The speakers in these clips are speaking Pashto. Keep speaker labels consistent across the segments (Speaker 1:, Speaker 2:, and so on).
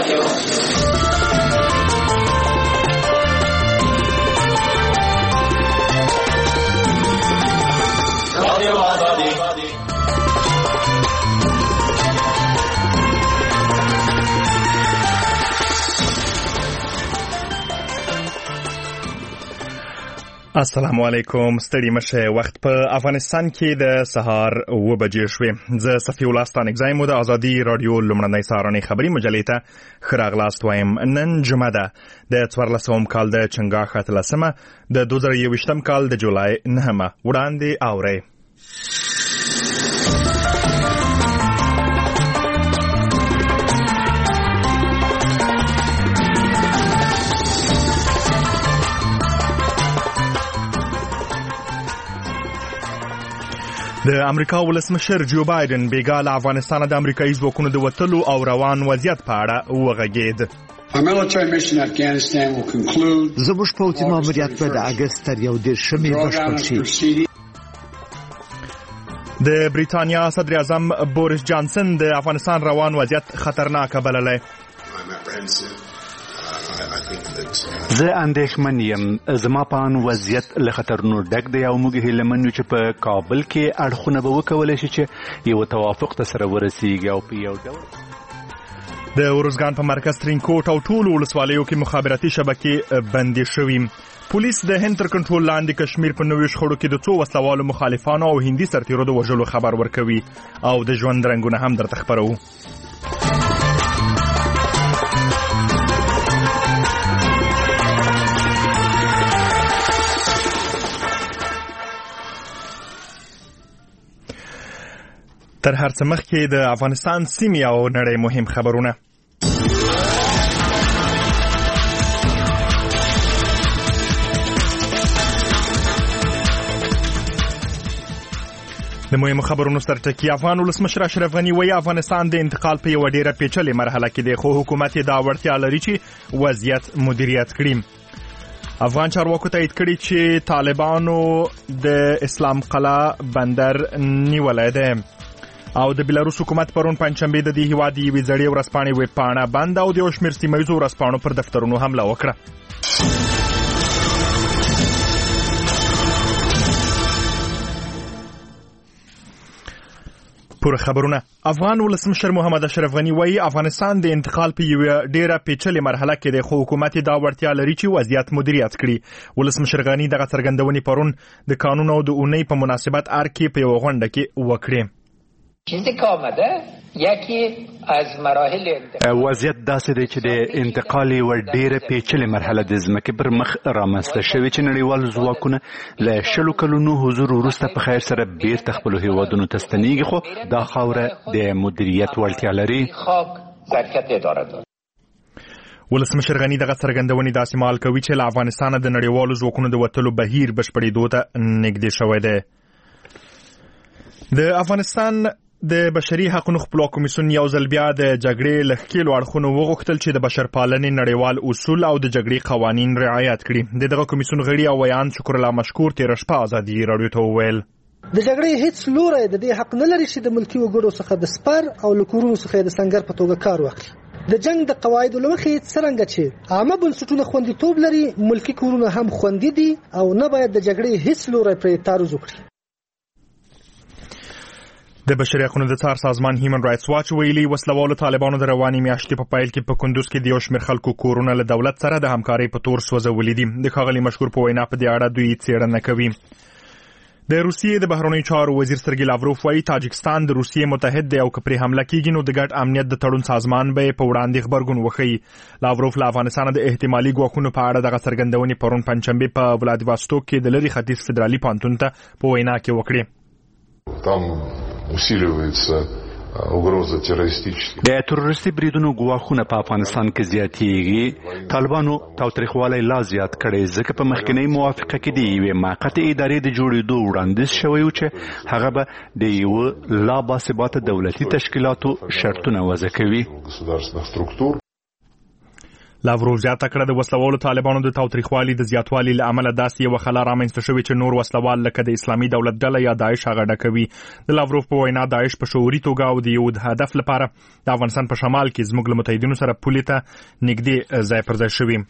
Speaker 1: السلام علیکم. ستړي مشه. وخت په افغانستان کې د سهار 9 بجې شوې. زه صفی الله ستانکزی مو د ازادي رادیو لومړنۍ سهارنۍ خبري مجلې ته ښه راغلاست وایم. نن جمعه ده د 14 کال د چنګاښ 13 د 2021 کال د جولای 9 وړاندې اورئ. د امریکا ولسمشر جو بایدن بیګا له افغانستانه د امریکایي ځواکونو د وتلو او روان وضعیت په اړه وغږېد.
Speaker 2: زموږ پوځي ماموریت به د اګست تر 11 بشپړ شي.
Speaker 1: د بریتانیا صدر اعظم بوریس جانسن د افغانستان روان وضعیت خطرناک بللی.
Speaker 3: زه اندېښمن یم. زما په اند وضعیت له خطرونو ډک دی او موږ هیله من یو چې په کابل کې اړخونه به وکولی شي چې یو توافق ته سره ورسیږي او په یو ډول
Speaker 1: د ارزګان په مرکز ترینکوټ او ټولو ولسوالیو کې مخابراتي شبکې بندي شوي. پولیس د هند تر کنټرول لاندې کشمیر په نویو شخړو کې د څو وسلوالو مخالفانو او هندي سرتیرو د وژلو خبر ورکوي او د ژوند رنګونه هم درته خپروو. تر هر څه مخکې د افغانستان سیمې او نړۍ مهم خبرونه. د مهمو خبرونو سرټکی. افغان ولسمشر اشرف غني وایي افغانستان د انتقال په یوه ډېره پیچلې مرحله کې دی، خو حکومت یې دا وړتیا لري چې وضعیت مدیریت کړي. افغان چارواکو تایید کړي چې طالبانو د اسلام قلعه بندر نیولی دی او د بلاروس حکومت پرون پنجشنبه د دې هیواد یوې زړې ورځپاڼې ویبپاڼه بند او د یو شمېر سیمه ییزو ورځپاڼو پر دفترونو حمله وکړه. پوره خبرونه. افغان ولسمشر محمد اشرف غني وایي افغانستان د انتقال په یوه ډېره پیچلې مرحله کې دی، خو حکومت دا وړتیا لري چې وضعیت مدیریت کړي. ولسمشر غني دغه څرګندونې پرون د قانون او د اونۍ په مناسبت ارګ کې په یوه غونډه کې وکړې.
Speaker 4: چیزی که آمده یکی از مراحل
Speaker 3: وضعیت داسې دی چې د انتقال یوه ډېره پیچلې مرحله د ځمکې پر مخ رامنځته شوې چې نړیوال ځواکونه له 20 کلونو حضور وروسته په خیر سره بیرته خپلو هیوادونو ته ستنېږي، خو دا خاوره د مدیریت وړتیا لري.
Speaker 1: ولسمشر غني دغه څرګندونې داسې مهال کوي چې له افغانستانه د نړیوالو ځواکونو د وتلو بهیر بشپړېدو ته نږدې شوی دی. د افغانستان د بشري حقوقو خپلواک کمیسیون یو ځل بیا د جګړې له ښکېلو اړخونو وغوښتل چې د بشرپالنې نړیوال اصول او د جګړې قوانین رعایت کړي. دغه کمیسیون غړي او ویان شکر الله مشکور تېره شپه ازادي راډیو ته وویل
Speaker 5: د جګړې هیڅ لوری د دې حق نه لري چې د ملکي وګړو څخه د سپر او له کورونو څخه د سنګر په توګه کار واخلي. د جنگ د قواعدو له مخې څرنګه چې عامه بنسټونه خوندیتوب لري، ملکي کورونه هم خوندي دي او نه باید د جګړې هیڅ لوری پرې تعرض وکړي.
Speaker 1: د بشري حقوقو د څار سازمان هیومن رایټس واچ ویلي وسلوالو طالبانو د رواني میاشتې په پیل کې په کندوز کې د یو شمېر خلکو کورونه له دولت سره د همکارۍ په تور سوځولي دي. د ښاغلي مشکور په وینا په دې اړه دوی څېړنه کوي. د روسیې د بهرنیو چارو وزیر سرګی لاوروف وایي تاجکستان د روسیې متحد دی او که پرې حمله کېږي نو د ګډ امنیت د تړون سازمان به په وړاندې غبرګون وښیي. لاوروف له افغانستانه د احتمالي ګواښونو په اړه دغه څرګندونې پرون پنجشنبه په ولادیواستوک کې د لرې ختیځ فدرالي پوهنتون ته په وینا کې وکړې.
Speaker 3: د تروریستي بریدونو ګواښونه په افغانستان کې زیاتېږي. طالبانو تاوتریخوالی لا زیات کړی ځکه په مخکنۍ موافقه کې د یوې موقتې ادارې د جوړېدو وړاندیز شوی و چې هغه به د یوه لا باثباته دولتي تشکیلاتو شرطونه وضع کوي.
Speaker 1: لاوروف زیاته کړه د وسلوالو طالبانو د تاوتریخوالي د زیاتوالي له امله داسې یو خلا رامنځته شوې چې نور وسلوال لکه د اسلامي دولت ډله یا داعش هغه ډکوي. د لاوروف په وینا داعش په شعوري توګه او د یو هدف لپاره د افغانستان په شمال کې زموږ له متحدینو سره پولې ته نږدې ځای پر ځای شوي.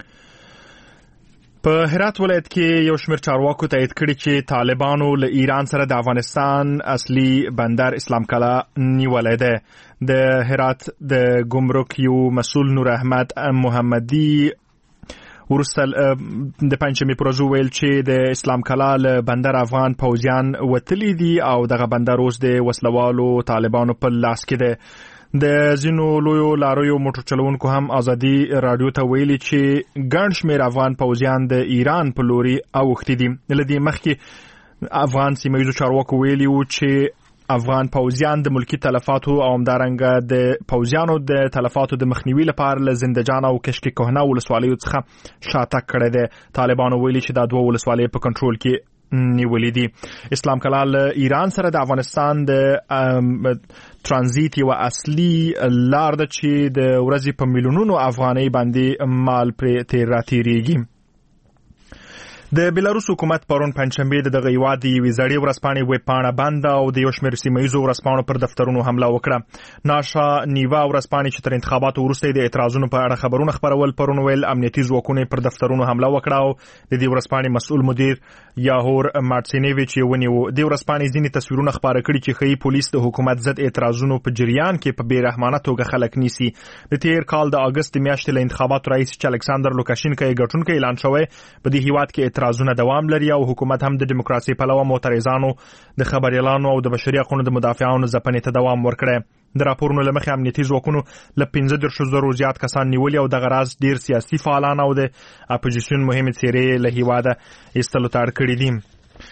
Speaker 1: په هرات ولایت کې یو شمېر چارواکو تایید کړي چې طالبانو له ایران سره د افغانستان اصلي بندر اسلام کلا نیولی دی. د هرات د ګمرک یو مسؤل نور احمد محمدي ورسل د پنځمې پروژو ویل چې د اسلام کلا له بندر افغان پوځیان وتلی دي او دغه بندر اوس د وسلوالو طالبانو په لاس کې دی. د ځینو لویو لاریو موټر چلوونکو هم ازادي رادیو ته ویلي چې ګڼ شمېر افغان پوځیان د ایران په لوري اوښتي دي. له دې مخکې افغان سیمه ییزو چارواکو ویلي وو چې افغان پوځیان د ملکی تلفاتو او همدارنګه د پوځیانو د تلفاتو د مخنیوي لپاره له زندجان او کشک کهنه ولسوالیو څخه شاتګ کړی دی. طالبانو ویلي چې دا دوه ولسوالۍ په کنټرول کې نیولې دي. اسلام کلا له ایران سره د افغانستان د ترانزیت یو اصلي لار ده چې د ورځې په میلیونونو افغانۍ باندې مال پرې تیر راتیریږي. د بیلاروس حکومت پرون پنځشنبه دغه هیواد د یوې زړې ورځپاڼې ویب پاڼه بنده او د یو شمېر سیمه ییزو ورځپاڼو پر دفترونو حمله وکړه. ناشا نیوا ورځپاڼې چې تر انتخاباتو وروسته د اعتراضونو په اړه خبرونه خپرول پرون ویل امنیتي ځواکونه پر دفترونو حمله وکړه او د دې ورځپاڼې مسؤل مدیر یاهور مارتینیویچ یې ونیو. د ورځپاڼې ځینې تصویرونه خپاره کړي چې ښیي پولیس د حکومت ضد اعتراضونو په جریان کې په بې رحمانه توګه خلک نیسي. د تیر کال د اګست میاشتې له انتخاباتو رئیس چې الکساندر لوکاشینکا یې ګټونکی اعلان شوی په دې هیواد کې اعتراضونه دوام لري او حکومت هم د دیموکراسي پلوه معترضانو د خبريالانو او د بشري حقوقو د مدافعانو ځپنې ته دوام ورکړي. د راپورونو له مخې امنیتي ځواکونو له 15,000 زیات کسان نیولي او دغه راز ډیر سیاسي فعالان او د اپوزیشن مهمې څیرې له هیواده ایستلو ته اړ کړي دي.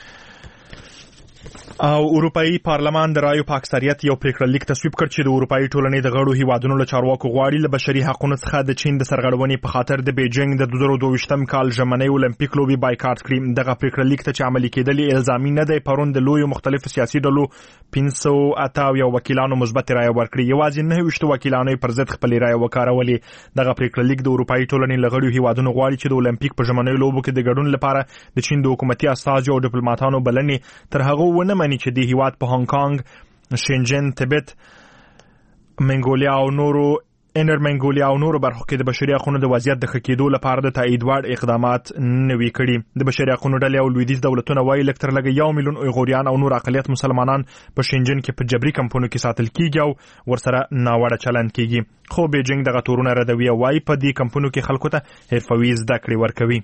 Speaker 1: او اروپאי پارلمان د رایو په اکثریت یو پریکړه لیک تصویب کړ چې د اروپאי ټولنې د غړو هیوادونو له چارواکو غواړي له بشري حقوقو څخه د چین د سرغړونې په خاطر د بیجینګ د 2022م کال ژمنۍ اولمپیک لوبي بایکاټ کړي. دغه پریکړه لیک ته چې عملي کېدل الزامي نه دی. پرون د لویو مختلفو سیاسي ډلو 508 وکیلانو مثبت رایه ورکړي. یوازې 9 وکیلانو پر ضد خپل رایه وکارولې. دغه پریکړه لیک د اروپאי ټولنې له غړو هیوادونو غواړي چې د اولمپیک په ژمنۍ لوبو کې د ګډون لپاره د چین د حکومتي استازو او ډیپلوماټانو بلنې تر هغه ونه مني چې د هیواد په هانګ کانګ، شینجن، تبت، منګولیا او نورو منګولیا او نورو برخو کې د بشري حقوقو د وضعیت د ښه کېدو لپاره د تایید وړ اقدامات نوي کړي. د بشري حقوقو ډلې او لویدیځ دولتونه وايي لږ تر لږه 1 میلیون اویغوریان او نور اقلیت مسلمانان په شینجن کې په جبري کمپونو کې ساتل کیږي او ورسره ناوړه چلند کیږي. خو بیجینګ دغه تورونه ردوي او وايي په دې کمپونو کې خلکو ته حرفوي زده کړې ورکوي.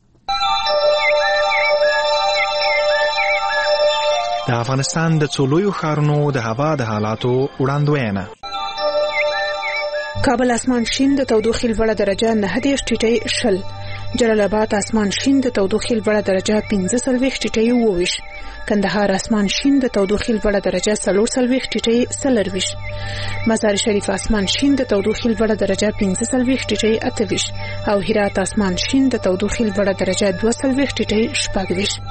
Speaker 1: د افغانستان د څولویو ښارونو د هوا د حالاتو وړاندوینه.
Speaker 6: کابل اسمان شین د تودوخې لوړه درجه 9 ټیټی 0. جلال آباد اسمان شین د تودوخې لوړه درجه 15 ټیټی 20. کندهار اسمان شین د تودوخې لوړه درجه 40 ټیټی 40. مزار شریف اسمان شین د تودوخې لوړه درجه 15 ټیټی 28. او هرات اسمان شین د تودوخې لوړه درجه 20 ټیټی 24.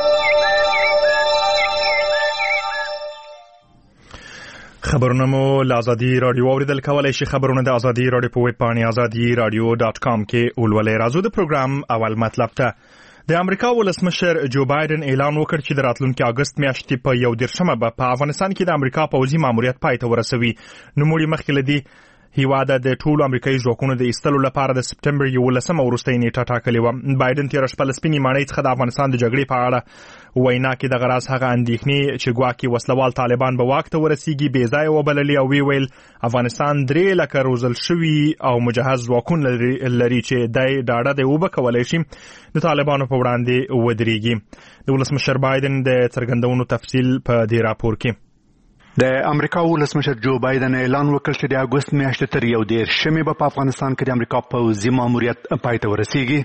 Speaker 1: خبرونه مو له ازادي رادیو اوریدل کولای شي. خبرونه د ازادي رادیو په ویب پاڼه azadiiradio.com کې ولولئ. راځو د پروګرام اول مطلب ته. د امریکا ولسمشر جو بایدن اعلان وکړ چې د راتلونکي اگست میاشتې په 1 به په افغانستان کې د امریکا پوځي ماموریت پای ته ورسوي. نوموړي مخکې لدی هیواده د ټولو امریکایي ځواکونو د ایستلو لپاره د سپټمبر 11 وروستۍ نیټه ټاکلې و. بایدن تیر شپه سپینې ماڼۍ څخه د افغانستان د جګړې په اړه وینا کې د غراس هغه اندېښنې چې ګواکې وسلوال طالبان به واک ته ورسیږي بې ځایه وبللې او ویل افغانستان 3 لکه روزل شوي او مجهز ځواکونه لري چې دای ډاډه دی وبه کولای شي د طالبانو په وړاندې ودرېږي. د ولسمشر بایدن د څرګندونو تفصیل په دې راپور کې.
Speaker 3: د امریکا ولسمشر جو بایدن اعلان وکړ چې د اګوست میاشتې تر 1 به په افغانستان کې د امریکا پوځي ماموریت پای ته ورسیږي.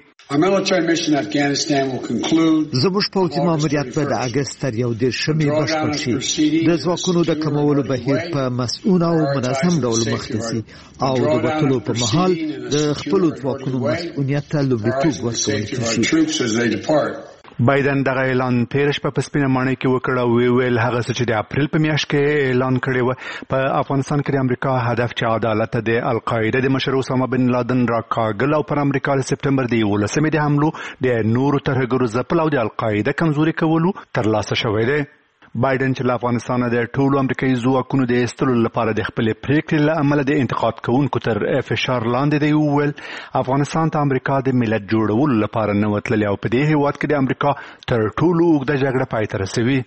Speaker 2: زموږ پوځي ماموریت به د اګست تر 1 بشپړ شي. د ځواکونو د کمولو بهیر په مسؤل او منظم ډول مخته شي او د وټلو په مهال د خپل ځواکونو مسؤلیت ته لومړیتوب ورکول شي.
Speaker 3: بایدن دغه اعلان تیر شپه په سپینه ماڼۍ کې وکړ او ویل هغه څه چې د اپریل په میاشت کې اعلان کړی و په افغانستان کې د امریکا هدف چې عدالت د القاعده د مشر اسامه بن لادن راکاږل او پر امریکا د سپټمبر د 11 د حملو د نورو ترهګرو ځپل او د القاعده کمزوري کولو ترلاسه شوی دی. بایدن چې له افغانستان د ټولو امریکایي ځواکونو د ایستلو لپاره د خپل پریکړې له امله د انتقاد کوونکو تر فشار لاندې دی وویل افغانستان ته امریکا د ملت جوړولو لپاره نه وتللی او په دې هیواد کې د امریکا تر ټولو اوږده جګړه پای ته رسوي.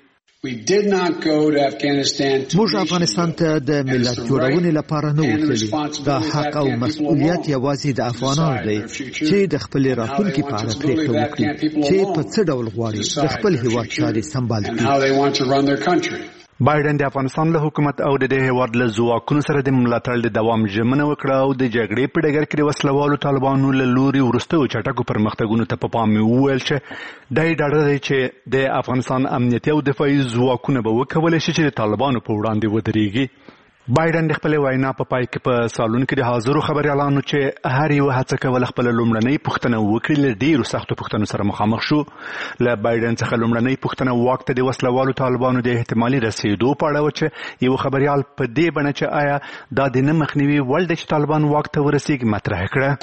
Speaker 2: موږ افغانستان ته د ملت جوړونې لپاره نه وتلي. دا حق او مسؤلیت یوازې د افغانانو دی چې د خپل راتلونکي په اړه پریکړه وکړي چې په څه ډول غواړي د خپل هیواد چارې سمبال کړي.
Speaker 3: بایدن د افغانستان له حکومت او د هیواد له ځواکونو سره د ملاتړ د دوام ژمنه وکړه او د جګړې په ډګر کې د وسلوالو طالبانو له لوري وروستیو چټکو پرمختګونو ته په پام وویل چې دا ډاډه دی چې د افغانستان امنیتي او دفاعي ځواکونه به وکولی شي چې د طالبانو په وړاندې ودرېږي. بایدن د خپل وینا په پای کې په سالون کې د حاضرو خبريالانو چې هر یو هڅه کوله خپل لومړنۍ پوښتنه وکړي له ډیرو سختو پوښتنو سره مخامخ شو. له بایدن څخه لومړنۍ پوښتنه واک ته د وسلوالو طالبانو د احتمالي رسیدو په اړه و چې یو خبريال په دې بڼه چې آیا دا د نه مخنیوي وړ دی چې طالبان واک ته ورسیږي مطرح کړه.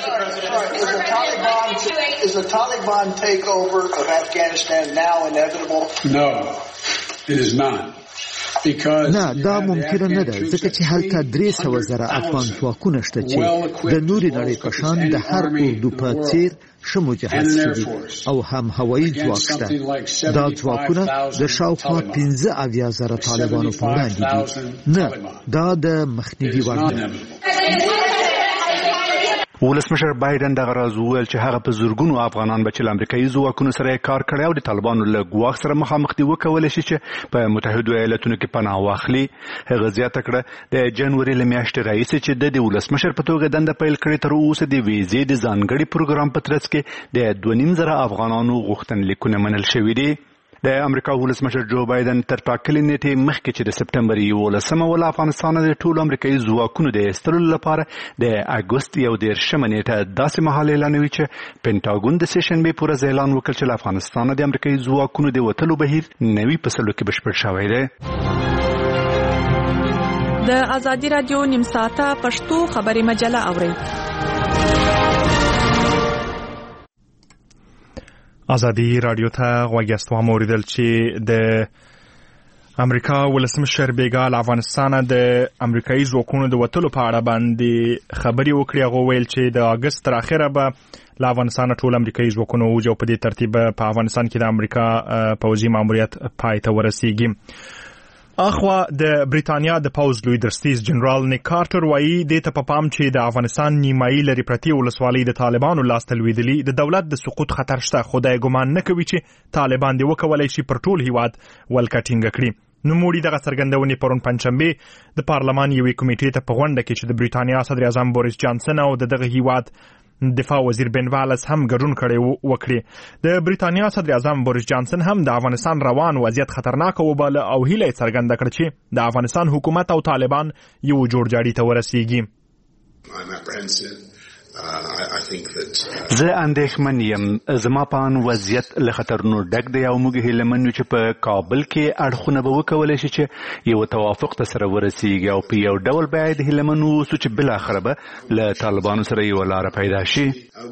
Speaker 7: Is the Taliban takeover of Afghanistan now inevitable? No, it is not.
Speaker 2: نه دا ممکنه نه ده ځکه چې هلته 300,000 افغان ځواکونه شته چې د نوري نړۍ په شان د هر اردو په څیر ښه مجهز شوي او هم هوایي ځواک شته. دا ځواکونه د شاوخوا 15,000 طالبانو په وړاندې دي. نه دا د مخنیوي وړ نه.
Speaker 3: ولسمشر بایدن دغه راز وویل چې هغه په زورګونو افغانان به چې له امریکایي ځواکونو سره کار کړی او د طالبانو له ګواښ سره مخامخ دي وکولی شي چې په متحدو ایالتونو کې پناه واخلي. هغه زیاته کړه د جنوري له میاشتې راهیسې چې د ولسمشر په توګه دنده پیل کړې تر اوسه د ویزې د ځانګړي پروګرام په ترڅ کې د 2,500 افغانانو غوښتنلیکونه منل شوي دي. د امریکا ولسمشر جو بایدن تر ټاکلې نیټې مخکې چې د سپټمبر 11 ول افغانستان د ټولو امریکایي ځواکونو د ایستلو لپاره د اګوست 11 نیټه داسې مهال اعلانوي چې پینټاګون د سې شنبې پر ورځ اعلان وکړ چې له افغانستان د امریکایي ځواکونو د وتلو بهیر نوي فصلو کې بشپړ شوی دی.
Speaker 8: د ازادي رادیو نیم ساعته پښتو خبري مجله اورئ.
Speaker 1: ازادي رادیو ته غوږ یاست. موریدل چې د امریکا ولسمشر بیګال افغانستان د امریکایي ځواکونو د وتلو په اړه باندې خبري وکړي. هغه ویل چې د اگست تر اخره به له افغانستان ټول امریکایي ځواکونه وځي او په دې ترتیب په افغانستان کې د امریکا پوځي ماموریت پای ته ورسیږي. اخوا د بریتانیا د پوز لوی درستیز جنرال نیک کارټر وایي د ته په پام چې د افغانستان نیمایي لري پرتی ولسوالۍ د طالبانو لاس ته لویدلي د دولت د سقوط خطر شته. خدای ګمان نه کوي چې طالبان دی وکولای شي پر ټول هیواد ولکټینګ کړي. نوموړي دغه څرګندونې پرون پنځشنبه د پارلمان یوې کمیټې ته په غونډه کې چې د بریتانیا صدر اعظم بوریس جانسن او دغه هیواد دفاع وزیر بن والس هم ګډون کړي وکړي. د بریتانیا صدر اعظم بوریس جانسن هم د افغانستان روان وضعیت خطرناک وباله او هیله څرګنده کړه چې د افغانستان حکومت او طالبان یو جوړجاړي ته ورسیږي.
Speaker 3: زه اندېښمن یم. زما په ان وضعیت له خطرونو ډک دی او موږ هیله من یو چې په کابل کې اړخونه به وکولی شي چې یو توافق ته سره ورسیږي او په یو ډول باید هیله من اوسو چې بالاخره به له طالبانو سره یو لاره پیدا شي.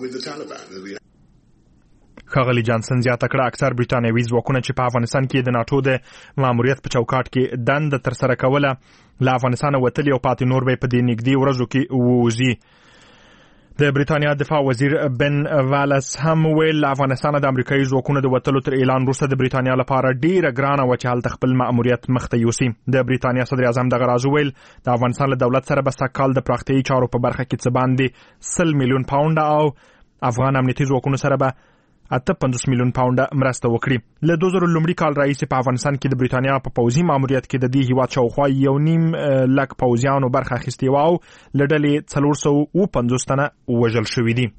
Speaker 1: ښاغلي جانسن زیاته کړه اکثر بریتانیوي ځواکونه چې په افغانستان کې د ناتو د ماموریت په چوکاټ کې دنده ترسره کوله له افغانستانه وتلي او پاتې نور به په دې نږدې ورځو کې ووځي. د بریتانیا دفاع وزیر بن والس هم ویل افغانستان د امریکایي ځواکونو د وتلو تر اعلان وروسته د بریتانیا لپاره ډیره ګرانه و چې هلته خپل ماموریت مخته یوسي. د بریتانیا صدر اعظم دغه راز ویل د افغانستان له دولت سره به سږکال د پراختیایي چارو په برخه کې څه باندې 100 میلیون پاونډ او افغان امنیتي ځواکونو سره به 58 میلیون پاونډ مرسته وکړي. له 2000 لومړي کال راهیسې په افغانستان کې د بریتانیا په پوځي ماموریت کې د دې هیواد شاوخوا 1.5 لک پوځیانو برخه اخیستې وه او له ډلې 450 تنه وژل شوي دي.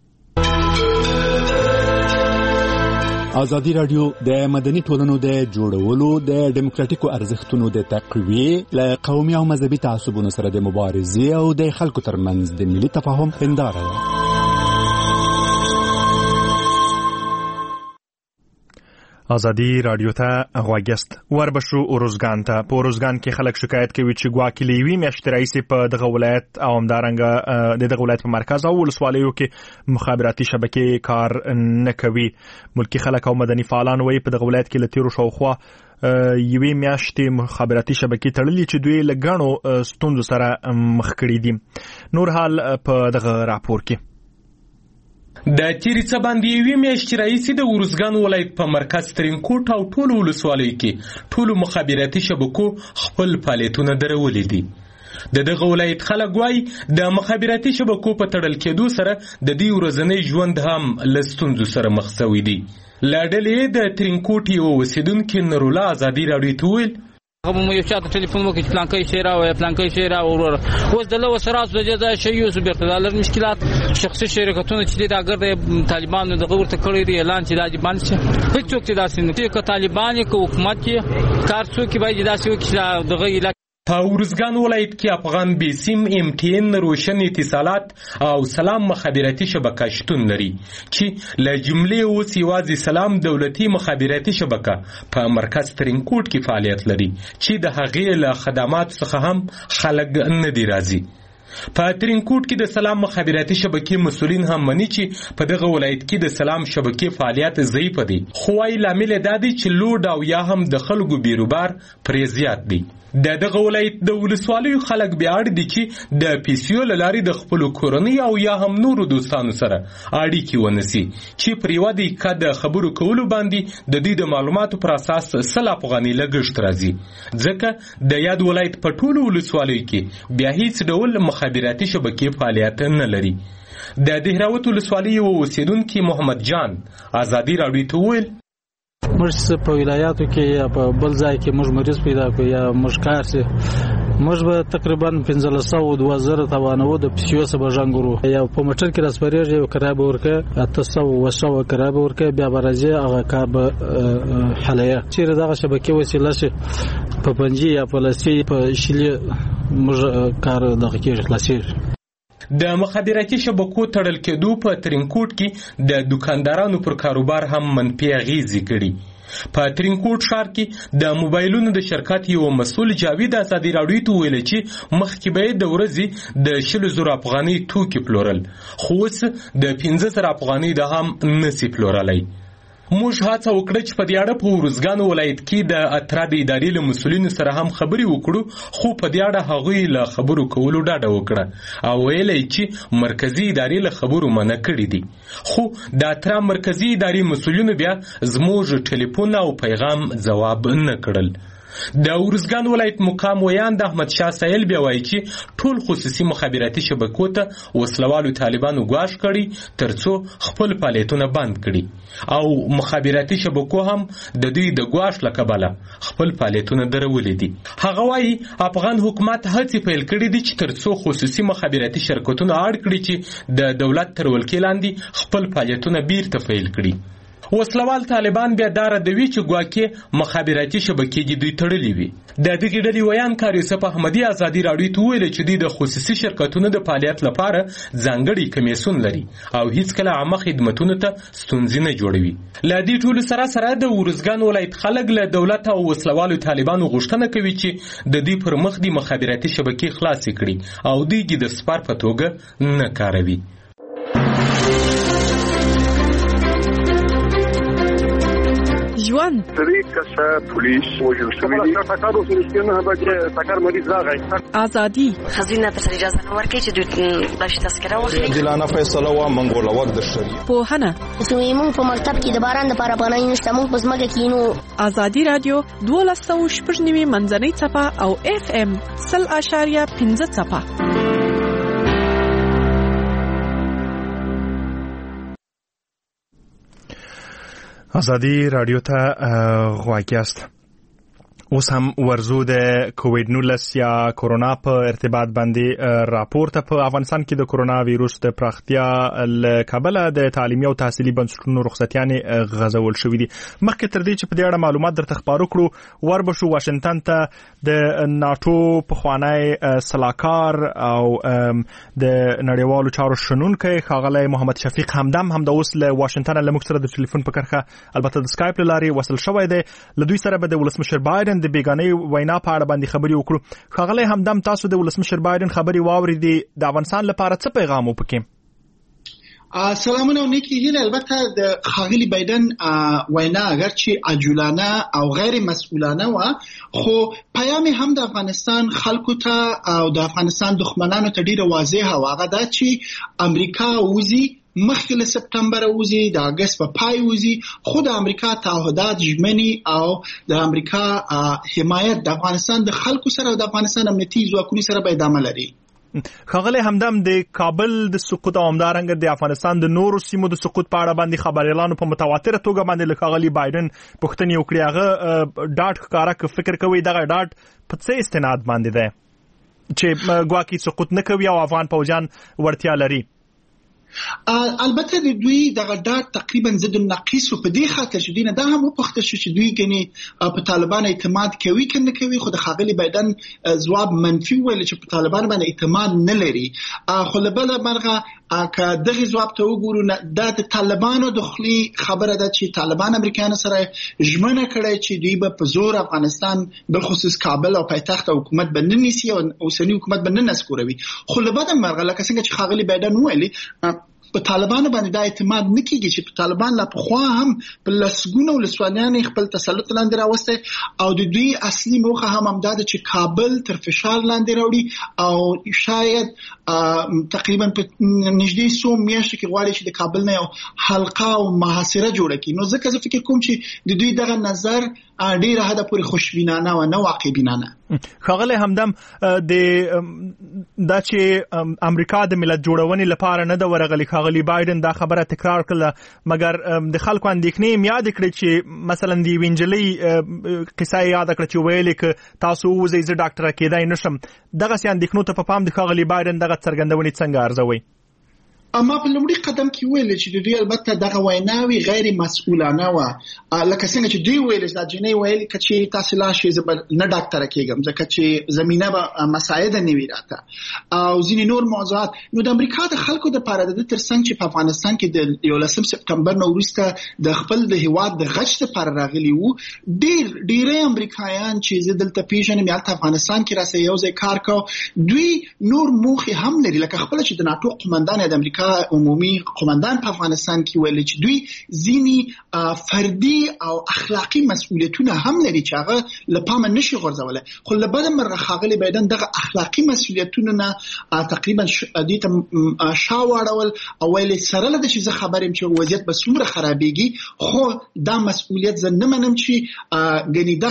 Speaker 9: ازادي رادیو د مدني ټولنو د جوړولو د ډیموکراتیکو ارزښتونو د تقویې له قومي او مذهبي تعصبونو سره د مبارزې او د خلکو ترمنځ د ملي تفاهم هنداره ده.
Speaker 1: ازادي رادیو ته غواګست وربشو اورزګان ته په اورزګان کې خلک شکایت کوي چې ګواکې لیوي میاشتې رئیس په دغه ولایت او همدارنګه د دغه ولایت په مرکز او ولسوالیو کې مخابراتي شبکې کار نه کوي. ملکی خلک او مدني فعالان وایي په دغه ولایت کې له تیرو شاوخوا یوې میاشتې مخابراتي شبکې تړلې چې دوی له ګڼو ستونزو سره مخ کړي دي. نور حال په دغه راپور کې
Speaker 10: د تیری څه باندې یوې میاشتې راهیسې د اورزګان ولایت په مرکز ترینکوټ او ټولو ولسوالیو کې ټولو مخابراتي شبکو خپل فعالیتونه درولي دي. دغه ولایت خلک وایي د مخابراتي شبکو په تړل کېدو سره د دې ورځنی ژوند هم له ستونزو سره مخ شوی دی. له ډلې د ترینکوټ یو اوسیدونکي نورالله ازادي راډیو ته وویل
Speaker 11: هغه مو یو چاته ټلیفون وکړ چې پلانکۍ شی راوړه پلانکۍ شی راوړه اوس د لوه سره د شی یو بیرته دالر مشکلات شخصي شرکتونه چې د اگر طالبانو دغه ورته کړی دی اعلان چې د طالبان شي هیڅوک چې داسې نه کوي طالبان کو حکومت کې کار څوک باید داسې وکړي دغه
Speaker 10: په اورزګان ولایت کې افغان بیسیم MTN روشن اتصالات او سلام مخابراتي شبکه شتون لري چې له جملې اوس یوازې سلام دولتي مخابراتي شبکه په مرکز ترینکوټ کې فعالیت لري چې د هغې له خدماتو څخه هم خلک نه دي راضي. په ترینکوټ کې د سلام مخابراتي شبکې مسؤلین هم مني چې په دغه ولایت کې د سلام شبکې فعالیت ضعیف دي خو وايي لامل دا دی چې لوډ او یا هم د خلکو بیروبار پرې زیات دی. دغه ولایت د ولسوالیو خلک بیا اړ دي چې د پیسو لاري د خپل کورنۍ او یا هم نورو دوستانو سره اړیکې ونسي چې پر یو دقیقه د خبرو کولو باندې د دې د معلوماتو پر اساس 100 افغاني لګښت راځي ځکه د یاد ولایت په ټولو ولسوالیو کې بیا هیڅ ډول مخابراتي شبکې فعالیت نه لري. د دهراوت ولسوالۍ یو اوسیدونکي محمد جان ازادي راډیو ته وویل
Speaker 12: موږ په ولایاتو کې یا په بل ځای کې موږ مریض پیدا کوو یا موږ کار سي موږ به تقریبا 1500 توانو د پیسو سره ژوندورو یا په موټر کې راسپریږي او کرایه ورکه 800 کرایه ورکه بیا برازي هغه کار به حلیا چې دغه شبکې وسیله شي په پنځه یا په لسی په شلی موږ کار دغه کې خلاصي.
Speaker 10: د مخابراتي شبکو تړل کېدو په ترینکوټ کې د دکاندارانو پر کاروبار هم منفي اغیزې کړي. په ترینکوټ ښار کې د موبایلونو د شرکت یو مسؤل جاوید ازادي راډیو ته ویل چې مخکې به د ورځې د 100,000 افغاني توکي پلورل خو اوس د 15,000 افغاني د هم نسی پلورلای. موږ هڅه وکړه چې په دې اړه په اورزګان ولایت کې د اترا د ادارې له مسؤلینو سره هم خبرې وکړو خو په دې اړه هغوی له خبرو کولو ډاډه وکړه او ویل چې مرکزی ادارې له خبرو منع کړي دي خو د اترا مرکزی ادارې مسؤلینو بیا زموږ ټلیفون او پیغام جواب نه کړل. د اورزګان ولایت مقام ویاند احمد شاه سایل بیا وایي چې ټول خصوصي مخابراتي شبکو ته وسلوالو طالبانو ګواښ کړي ترڅو خپل فعالیتونه بند کړي او مخابراتي شبکو هم د دوی د ګواښ له کبله خپل فعالیتونه درولي دي. هغه وایي افغان حکومت هڅې پیل کړي دي چې ترڅو خصوصي مخابراتي شرکتونه اړ کړي چې د دولت تر ولکې لاندې خپل فعالیتونه بیرته پیل کړي. وسلوال طالبان بیا دار دوی چې ګواکې مخابراتي شبکې دوی تړلې وي. د دغه ډلې ویان کار یوسف احمدي ازادي راډیو ته ویل چې د خصوصي شرکتونو د فعالیت لپاره ځانګړي کمیسون لري او هیڅ کله عامه خدماتونو ته ستونزې نه جوړوي. ل دې ټولو سره د اورزګان ولایت خلک له دولت او وسلوالو طالبانو غوښتنه کوي چې د دې پر مخ د مخابراتي شبکې خلاص کړي او دوی د سپار په توګه نه کاروي.
Speaker 8: ژوند
Speaker 13: طریقه پولیس وجود شوی تاکارو سرشتنه به تاکار مریض راغی
Speaker 8: ازادي
Speaker 14: خزینه پر اجازه نه ورکړي چې د تذکره واخلي
Speaker 15: دلانه فیصله و منګول وخت د شری
Speaker 8: په هنه
Speaker 14: موږ په مکتب کې د باران د لپاره پناه نشته موږ په ځمکه کې نو
Speaker 8: ازادي رادیو 12.9 منځنۍ صفه او FM 0.5 صفه.
Speaker 1: ازادي رادیو ته غواګیاست. اوس هم ورزو د کووډ 19 یا کورونا په ارتباط باندې راپورته په افغانستان کې د کورونا وایروس د پراختیا له کابل د تعلیمي او تحصیلي بنسټونو رخصتیانې غځول شوې دي. مخکې تر دې چې په دې اړه معلومات درته خبرو کړو وربشو واشنگټن ته د ناتو پخوانی سلاکار او د نړیوالو چارو شنونکي ښاغلی محمد شفیق همدم هم د اوس له واشنگټن له موږ سره د ټلیفون په کرښه البته د سکایپ له لارې وصل شوی دی. له دوی سره به د ولسمشر بایدن د بیګانې وینا په اړه باندې خبرې وکړو. ښاغلی همدم تاسو د ولسمشر بایدن خبرې واورېدې، د افغانستان لپاره څه پیغام و پکې؟
Speaker 16: سلامونه او نیکی هیله. البته د ښاغلي بایدن وینا اگرچه عجولانه او غیر مسئولانه و، خو پیام هم د افغانستان خلکو ته او د افغانستان دښمنانو ته ډیره واضحه و. هغه دا چې امریکا وزي مخکې له سپتمبر وزي، د اگست په پای وزي، خو د امریکا تعهدات ژمني او د امریکا حمایت د افغانستان د خلکو سره او د افغانستان امنیتي ځواکونو سره به ادامه لري.
Speaker 1: ښاغلی همدم د کابل د سقوط او همدارنګه د افغانستان د نورو سیمو د سقوط په اړه باندې خبريالانو په متواتره توګه باندې له ښاغلي بایدن پوښتنې وکړې. هغه ډاډ ښکاره که فکر کوي دغه ډاډ په څه استناد باندې دی چې ګواکې سقوط نه کوي او افغان پوځیان وړتیا لري؟
Speaker 16: البته د دوی دغه ډاډ تقریبا ضد النقیص په دې خاطر چې دوی نه دا هم وپوښتل شو چې دوی ګنې په طالبان اعتماد کوي که نه کوي، خو د ښاغلي بایدن ځواب منفي ویل چې په طالبان باندې اعتماد نه لري. خو له بله مرغه که دغه ځواب ته وګورو دا د طالبانو د خولې خبره ده چې طالبان امریکایانو سره ژمنه کړې چې دوی به په زور افغانستان بالخصوص کابل او پایتخت او حکومت به نه نیسي او اوسنی حکومت به نه نسکوروي. خو له بده مرغه لکه څنګه چې ښاغلي بایدن ویلي په طالبانو باندې دا اعتماد نه کیږي چې په طالبان لا پخوا هم په لسګونو ولسوالیان خپل تسلط لاندې راوسته او د دوی اصلي موخه هم همدا ده چې کابل تر فشار لاندې راوړي او شاید تقریبا په نږدې 100 میاشتو کې غواړي چې د کابل نه یو حلقه او محاصره جوړه کړي. نو ځکه زه فکر کوم چې د دوی دغه نظر ډیره حد پورې خوشبینانه او نه واقعبینانه.
Speaker 1: ښاغلی همدم دا چې امریکا د ملت جوړونې لپاره نه د ورغلي، ښاغلي بایدن دا خبره تکرار کړه، مګر د خلکو اندېښنې هم یاد کړې چې مثلا د یوې نجلۍ قصه یاد کړه چې ویلې که تاسو ووځئ زه ډاکټره کېدای نشم. دغسې اندېښنو ته په پام د ښاغلي بایدن دغه څرګندونې څنګه ارزوئ؟
Speaker 16: اما په لومړي قدم کې ویل چې د دوی البته دغه ویناوي غیر مسؤلانه و، لکه څنګه چې دوی ویل چې جنې ویل چې تاسو لا شي زبر نه ډاکټر کېږم ځکه چې زمينه به مساعد نه وي راته او ځینې نور موضوعات. نو د امریکا د خلکو د پاره د ترڅنګ چې په افغانستان کې د 11 سپتمبر نو وروسته د خپل د هواد د غچ لپاره راغلي وو، ډېر امریکایان چې دلته پیژنې مالت افغانستان کې راځي یو ځای کار کو، دوی نور موخه هم لري. لکه خپل چې د ناتو قومندان د امریکا عمومي قومندان په افغانستان کې ویل چې دوی ځینی فردي او اخلاقی مسؤلیتونه هم لري چې هغه لپاره نشي غورځولای. خو له بده مرغه ښاغلي بایدن دغه اخلاقی مسؤلیتونه نه تقریبا دې ته شاوړول او ویل سره له چې زه خبرم چې وضعیت به څومره خرابېږي، خو دا مسؤلیت زه نه منم چې ګنې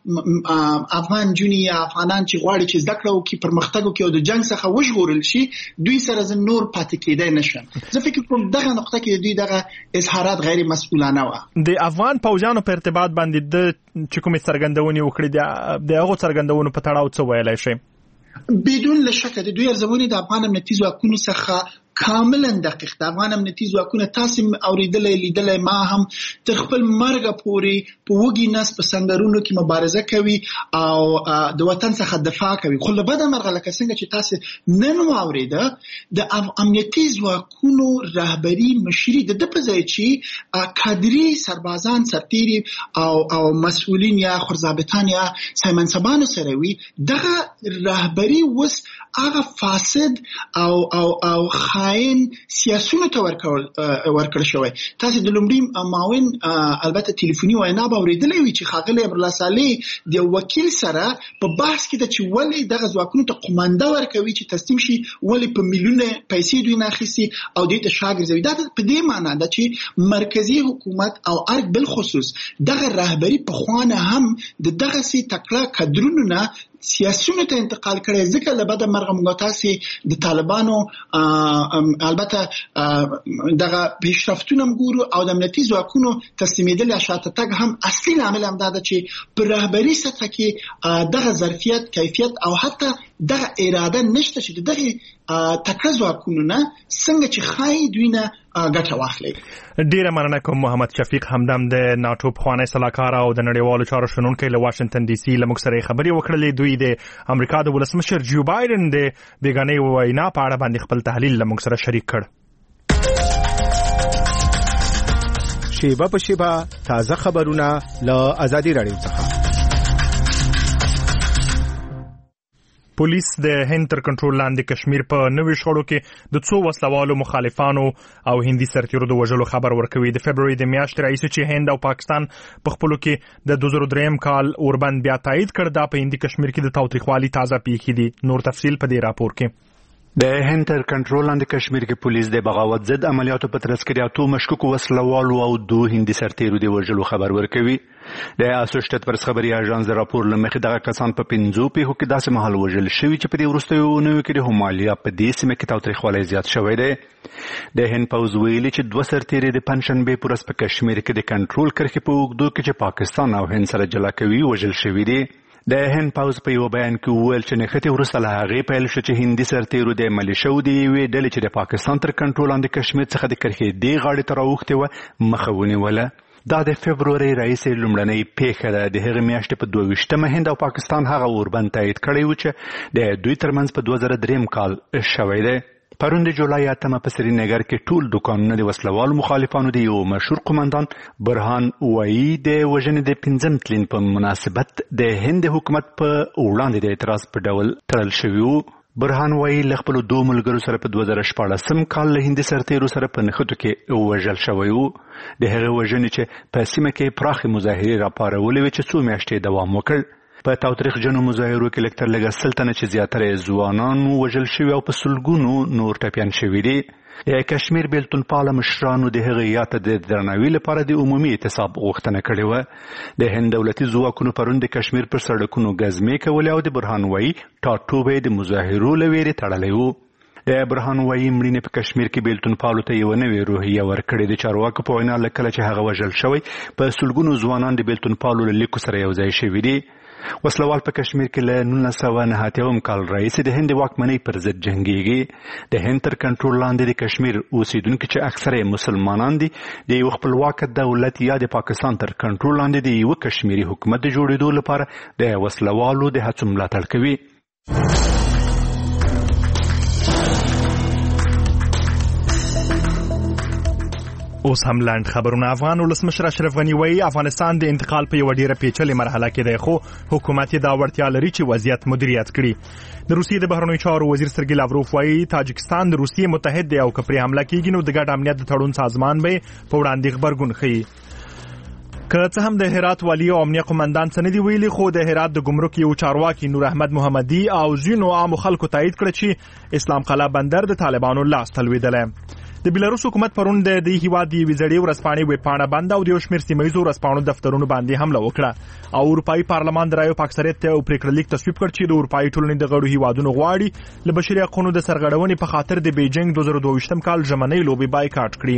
Speaker 16: دغه افغان جونی یا افغانان چې غواړي چې زده کړه وکړي پرمختګ وکړي او د جنگ څخه وژغورل شي، دوی سره زه نور پاتې کېدای نشم. زه فکر کوم دغه نقطه کې دوی دغه اظهارات غیر مسؤلانه و.
Speaker 1: د افغان پوځیانو په ارتباط باندې د چې کومې څرګندونې وکړې د هغو څرګندونو په تړاو څه ویلای شي؟
Speaker 16: بدون لشک د دوی ارزونې د افغان امنیتي ځواکونو څخه کاملا دقیق. د افغان امنیتي ځواکونه تاسو اوریدلې لیدلې ما هم تر خپل مرګ پورې په وګي نس په سنگرونو کې مبارزه کوي او د وطن څخه دفاع کوي. خو له بده مرغه لکه څنګه چې تاسو نن واوریده د امنیتي ځواکونو رهبری مشري د په ځای چې کادري سربازان سرتيري او مسؤلین یا خرزابطان یا سیمنسبانو سره وي، دغه رهبری وس هغه فاسد او خاين سیاسيونو ته ورکړل شوی. تاسو د لومړي معاون البته ټلیفوني وینا به اوریدلې وي چې ښاغلی امرالله صالح د وکیل سره په بحث کې د چې ولې دغه ځواکونو ته قومانده ورکوي چې تسلیم شي، ولې په میلیونه پیسې دوی نه اخیستي او دوی ته شاګرځوي. دا په دې معنی ده چې مرکزی حکومت او ارګ بل خصوص دغه رهبری په خوانه هم د دغه سي تکړه کډرونو نه سیاسيونو ته انتقال کړي. ځکه له بده مرغه موږ تاسو د طالبانو البته دغه پیشرفتونه ګورو او د امنیتي ځواکونو تسلیمېدل یا شاته تګ هم اصلي عامل هم دا ده چې په رهبري سطح کې دغه ظرفیت، کیفیت او حتی دغه اراده نشته چې دغه تکړه ځواکونو نه څنګه چې خای دوی نه ګټه واخلي.
Speaker 1: ډیره مننه کوم محمد شفیق همدم د ناتو پخوانی سلاکار او د نړیوالو چارو شنونکي له واشنگټن ډي سي له موږ سره خبرې وکړلې. دوی د امریکا د ولسمشر جو بایدن د بیګانې وینا په اړه باندې خپل تحلیل له موږ سره شریک کړ.
Speaker 17: شیبه په شیبه تازه خبرونه له ازادي رادیو څخه.
Speaker 1: پولیس د هند تر کنټرول لاندې کشمیر په نوي شخړو کې د څو وسلوالو مخالفانو او هندي سرتیرو د وژلو خبر ورکوي. د فبرवरी د میاشتې راهیسې چې هند او پاکستان په خپلو کې د 2003 کال اوربند بیا تایید کړ، دا په هندي کشمیر کې د تاوتریخوالي تازه پیښې دي. نور تفصیل په دې راپور کې.
Speaker 3: د هند تر کنټرول لاندې کشمیر کې پولیس د بغاوت ضد عملیاتو په ترڅ کې د اتو مشکوکو وسلوالو او 2 هندي سرتیرو د وژلو خبر ورکوي. د اسوسییټډ پریس خبري اژانس د راپور لمخې دغه کسان په 5 پیښو کې داسې مهال وژل شوي چې په دې وروستیو اونیو کې د همالیا په دې سیمه کې تاوتریخوالی زیات شوی دی. د هند پوځ ویلي چې 2 سرتیري د پنځشنبه پر ورځ په کشمیر کې د کنټرول کرښې په اوږدو کې چې پاکستان او هند سره جلا کوي وژل شوي دي. د هند پوځ په یو بیان کې وویل چې نښتې وروسته له هغې پیل شو چې هندي سرتیرو د ملیشو د یوې ډلې چې د پاکستان تر کنټرول لاندې کشمیر څخه د کرښې دې غاړې ته راوښتې وه مخه ونیوله. دا د فبرवरी راهیسې لومړنۍ پیښه ده. د هغې میاشتې په 22 هند او پاکستان هغه اوربند تایید کړی و چې د دوی ترمنځ په 2003 کال شوی دی. پرون د جولای 8 په سرینګر کې ټول دکانونه د وسلوالو مخالفانو د یو مشهور قومندان برهان وایي د وژنې د 5 تلین په مناسبت د هند حکومت په وړاندې د اعتراض په ډول تړل شوی و. برهان وایي له خپلو 2 ملګرو سره په 2014 کال له هندي سرتیرو سره په نښتو کې وژل شوی و. د هغې وژنې چې په سیمه کې پراخې مظاهرې راپارولې وې چې 2 میاشتې دوام وکړ. په تاوتریخجنو مظاهرو کې لږ تر لږه 100 تنه چې زیاتره ځوانان وژل شوي او په سلګونو نور ټپیان شوي دي. د کشمیر بیلتون پاله مشرانو د هغې یاد ته د درناوي لپاره د عمومي اعتصاب غوښتنه کړې وه. د هند دولتي ځواکونو پرون د کشمیر پر سړکونو ګزمې کولې او د برهان وایي ټاټوبی د مظاهرو له ویرې تړلی و. د برهان وایي مړینې په کشمیر کې بیلتون پالو ته یو نوې روحیه ورکړې. د چارواکو په وینا له کله چې هغه وژل شوی په سلګونو ځوانان د بیلتون پالو له لیکو سره یو ځای شوي دي. وسلوال په کشمیر کې له 1989 کال راهیسې د هند واکمنۍ پر ضد جنګیږي. د هند تر کنټرول لاندې د کشمیر اوسیدونکي چې اکثره مسلمانان دي د یو خپلواک دولت یا د پاکستان تر کنټرول لاندې د یو کشمیري حکومت د جوړېدو لپاره د وسلوالو د هڅو ملاتړ کوي.
Speaker 1: اوس هم لاند خبرونه. افغان ولسمشر اشرف غنی وایي افغانستان د انتقال په یو ډیره پیچلې مرحله کې دی، خو حکومت یې دا وړتیا لري چې وضعیت مدیریت کړي. د روسیې د بهرنیو چارو وزیر سرګی لاوروف وایي تاجکستان د روسیې متحد دی او که پرې حمله کیږي نو د ګډ امنیت د تړون سازمان به په وړاندې غبرګون ښیي. که څه هم د هرات والی او امنیه قومندان څه نه دی ویلي، خو د هرات د ګمرک یو چارواکي نور احمد محمدي او ځینو عامو خلکو تایید کړ چې اسلام قلعه بندر د طالبانو لاس ته لوېدلی. د بیلاروس حکومت پرون د دې هیواد د وزړې ورسپانې ویبپاڼه بند او د یو شمېر سیمه ییزو ورسپانو دفترونو باندې حمله وکړه او اروپایي پارلمان د رایو په اکثریت ته پریکړه لیک تصویب کړ چې د اروپایي ټولنې د غړو هیوادونو غواړي له بشري حقوقو د سرغړونې په خاطر د بیجینګ 2022 کال ژمنۍ لوبې بایکاټ کړي.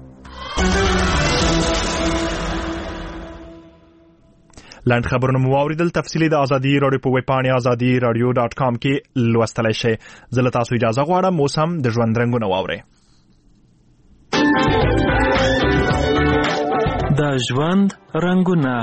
Speaker 1: لاند خبرونه مو واوریدل. تفصیلی د ازادي رادیو په ویب پاڼه azadi.radio.com کې لوستلای شئ. زه له تاسو اجازه غواړم اوس هم د ژوند رنګونه واورئ.
Speaker 18: د ژوند رنګونه.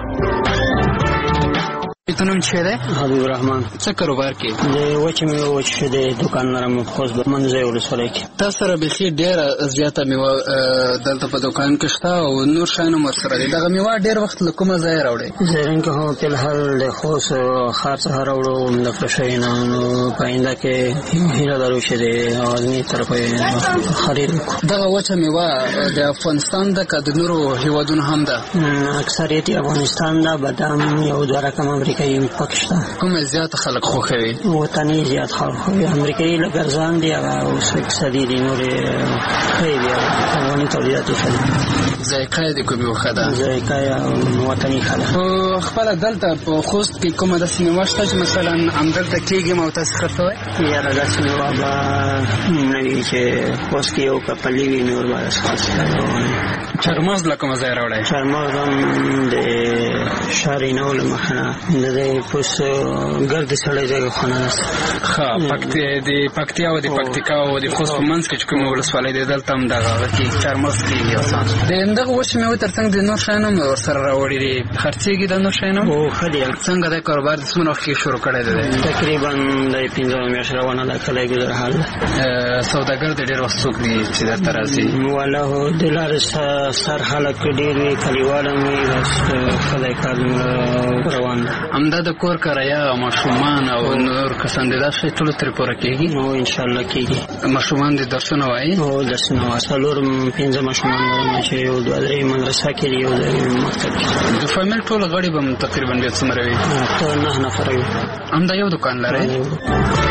Speaker 19: تنم چه ده؟
Speaker 18: حبیب الرحمن.
Speaker 19: څه کاروبار کې؟
Speaker 18: د وچه میوه وچه د دکان نرم خوځ د منځي ولسوالۍ کې.
Speaker 19: تاسو سره بخي ډیره زیاته میوه دلته په دکان کې شته او نور شانو مرسره دي. دغه میوه ډیر وخت له کومه ځای راوړي؟
Speaker 18: زرنګ هو په الحال د خوص خاص راوړو د فرشینو پاینده کې هیله درو شه دي او ازمي طرفه خرید.
Speaker 19: دغه وچه میوه د افغانستان د کډنورو هیوادونو هم ده.
Speaker 18: اکثریت افغانستان دا بادام یو دوه رقم امریکا امریکایي پکشته.
Speaker 19: کوم زیات خلک خوښوي؟
Speaker 18: وطني زیات خلک خوښوي. امریکایي لګرزان دی هغه اوس اقتصادي دي نور خیلی افغاني تولیدات ښه
Speaker 19: ذایقه دې کومې وښه ده؟
Speaker 18: ذایقه وطني ښه ده.
Speaker 19: خپله دلته په خوست کې کومه داسې مېوه شته چې مثلا همدلته کېږي او تاسې خرڅوئ؟
Speaker 18: یاره داسې مېوه به نه وي چې خوست کې یو کپلي وي نور به خاص.
Speaker 19: چارمغز له کومه ځای راوړی؟
Speaker 18: چارمغز هم د شارینو له مخې نه د دې پوس ګرد سړی ځای خونه ده.
Speaker 19: ښه د پکتیا او د پکتیکا او د خوست په منځ کې چې کومه ولسوالۍ دی دلته هم دغه کې چارمغز کېږي. د همدغه وچې مېوې تر څنګ د نور شیان هم ورسره راوړي دي. خرڅېږي د نور شیان هم؟
Speaker 18: او ښه دي.
Speaker 19: څنګه دا کاروبار د څومره وخت کې شروع کړی دی؟
Speaker 18: تقریبا د 15 میاشتې روانه ده. کلی ګذر حال ده.
Speaker 19: سوداګر د ډېر وخت څوک دي چې درته راځي؟
Speaker 18: والله د لارې سر خلک ډېر وي، کلیوال هم وي، بس ښه کار روان ده.
Speaker 19: همدا د کور کرایه ماشومان او نور کسان دي دا شی ټولو ترې پوره کېږي؟
Speaker 18: او انشاءالله کېږي.
Speaker 19: ماشومان دې درسونه وایي؟
Speaker 18: او درسونه وایي. 4-5 ماشومان لرم چې یو 2-3 مدرسه کې دي، یو مکتب کې.
Speaker 19: د فامیل ټول غړي به تقریبا بیا څومره وي؟
Speaker 18: 9 نفره وي.
Speaker 19: همدا یو دکان لرئ؟